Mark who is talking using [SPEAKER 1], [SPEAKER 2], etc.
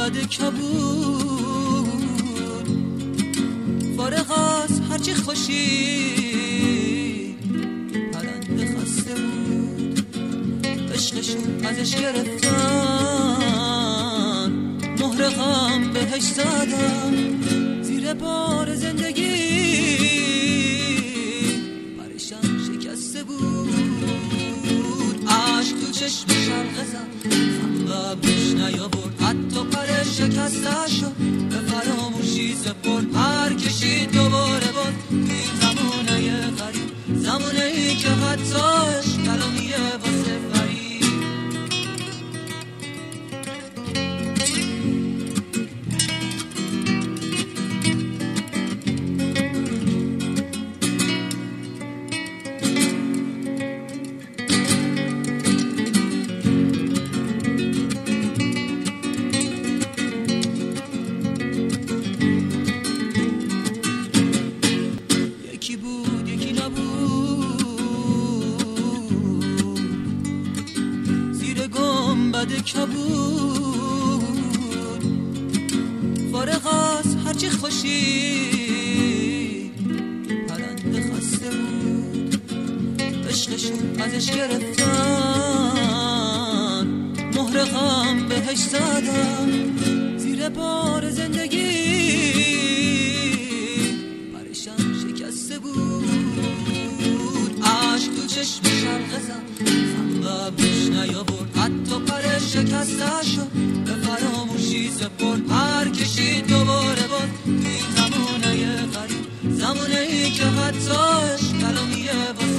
[SPEAKER 1] گنبد کبود، فارغ از هرچی خوشی پرنده خسته بود. عشقشون ازش گرفتن، مهر غم بهش زدن، زیر بار زندگی پریشان شکسته بود. عشق تو چشم شرق زد، لبش نیاورد، حتی پر شکسته شد، به فراموشی سپرد. هر کشید دوباره بود این زمانه غریب، زمانه ای که حتی عشق کلامیه واسه فرید. کبود، فارغ از هرچی خوشی پرنده خسته بود. عشقشون ازش گرفتن، مهر غم بهش زدن، زیر بار زندگی پریشان شکسته بود. عشق تو چشم شرق زد، لبش نیاورد، حتی پر شکسته شد، به فراموشی سپرد. هر کشید دوباره بود این زمانه غریب، زمانه ای که حتی عشق کلامیه